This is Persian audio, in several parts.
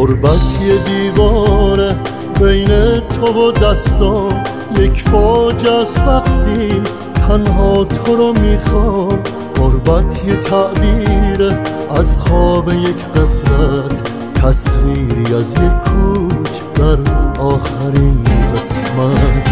غربت یه دیواره بین تو و دستان، یک فاجعه است وقتی تنها تو رو میخوام. غربت یه تعبیره از خواب یک غفلت، تصویری از یک کوچ در آخرین قسمت.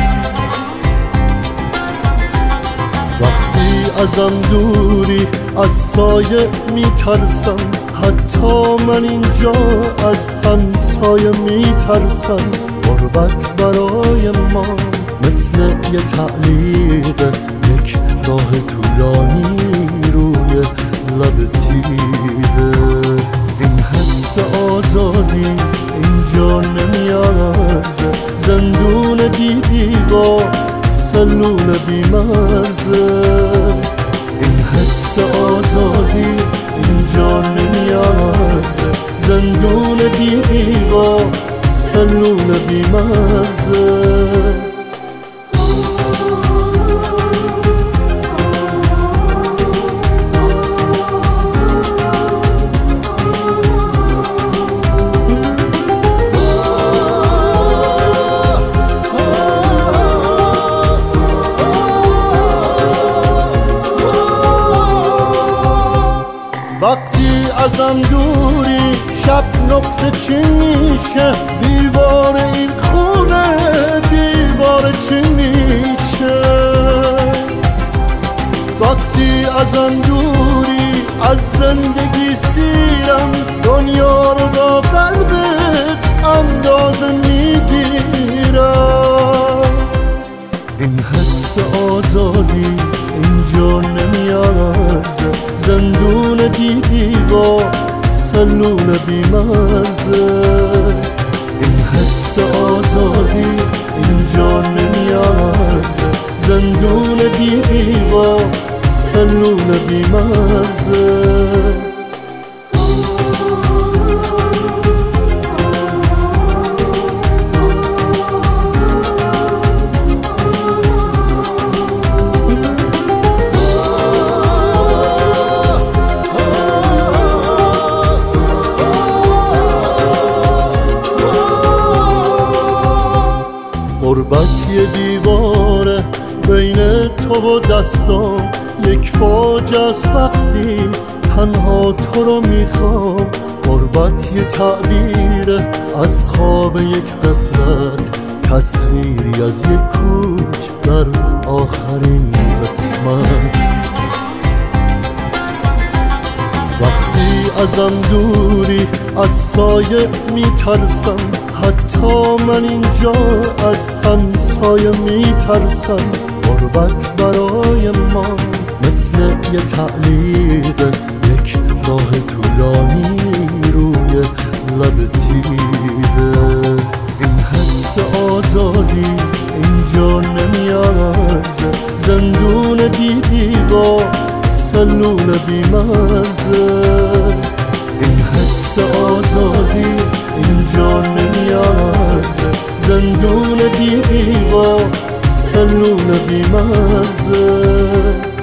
وقتی ازم دوری از سایه میترسم، حتی من اینجا از همسایه میترسم. غربت برای ما مثل یه تعلیق، یک راه طولانی روی لب تیره. این حس آزادی اینجا نمیارزه، زندون بی دیوار، سلول بی مرزه. این حس آزادی اینجا نمیارزه، زندون بی دیوار، سلول بی مرزه. وقتی ازم دوری شب نقطه چین میشه، دیوار این خونه دیوار چین میشه. وقتی ازم دوری از زندگی سیرم، دنیا رو با قلبت اندازه میگیرم. این حس آزادی اینجا نمیارزه، زندون بی دیوار، سلول بی مرزه. این حس آزادی اینجا نمیارزه، زندون بی دیوار، سلول بی مرزه. غربت یه دیواره بین تو و دستان، یک فاجعه است وقتی تنها تو رو میخوام. غربت یه تعبیره از خواب یک غفلت، تصویری از یک کوچ در آخرین قسمت. وقتی ازم دوری از سایه میترسم، حتی من اینجا از همسایه میترسم. غربت برای ما مثل یه تعلیق، یک راه طولانی روی لب تیره. این حس آزادی اینجا نمیارزه، زندون بی دیوار، سلول بی مرزه. این حس آزادی اینجا نمیارزه، زندون بی دیوار، سلول بی مرزه.